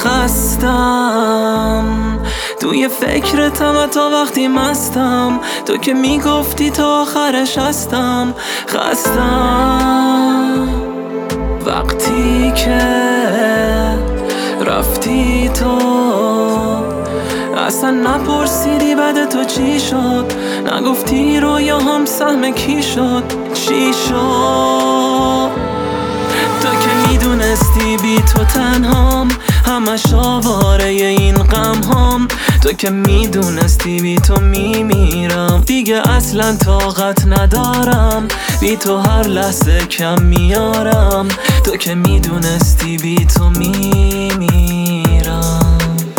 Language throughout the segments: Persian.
خستم توی فکرتم تا وقتی مستم، تو که میگفتی تا آخرش هستم. خستم وقتی که رفتی تو، اصلا نپرسیدی بعد تو چی شد، نگفتی رویا هم سهم کی شد. چی شد؟ تو که میدونستی بی تو تنهام، همش آواره این غم هام. تو که میدونستی بی تو میمیرم، دیگه اصلا طاقت ندارم، بی تو هر لحظه کم میارم. تو که میدونستی بی تو میمیرم،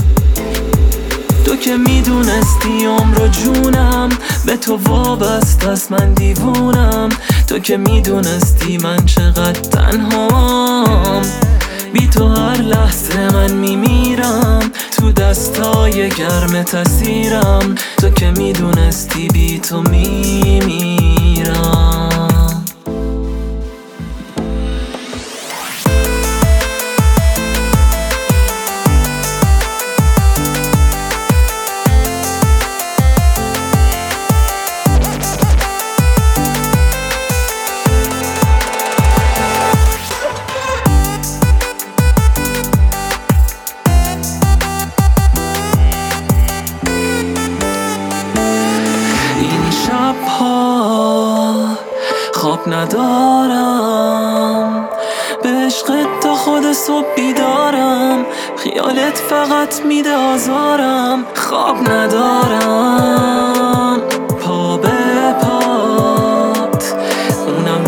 تو که میدونستی عمر و جونم به تو وابسته است، من دیوونم. تو که میدونستی من چقدر تنهام، بی تو هر لحظه من میمیرم، تو دستای گرم تسیرم. تو که میدونستی بی تو میمیرم. خواب ندارم، به عشقت تا خود صبح بیدارم، خیالت فقط میده آزارم. خواب ندارم، پا به پات اونم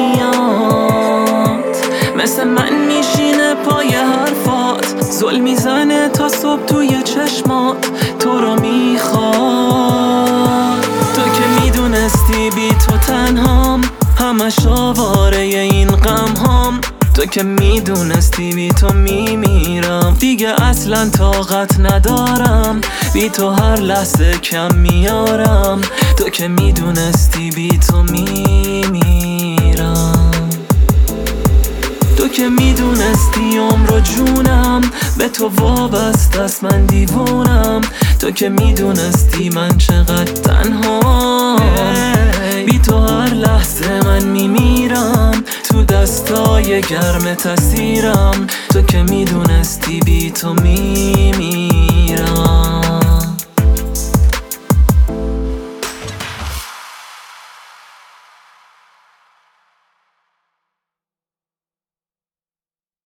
میاد، مثل من میشینه پای حرفات، زل میزنه تا صبح توی چشمات، تو رو میخواد. تو که میدونستی بی تو تنهام، همش آواره این غم هام. تو که میدونستی بی تو میمیرم، دیگه اصلا طاقت ندارم، بی تو هر لحظه کم میارم. تو که میدونستی بی تو میمیرم، تو که میدونستی عمر و جونم به تو وابسته است، من دیوونم. تو که میدونستی من چقدر تنهام، بی تو هر لحظه من میمیرم، تو دستای گرم تسیرم. تو که میدونستی بی تو میمیرم.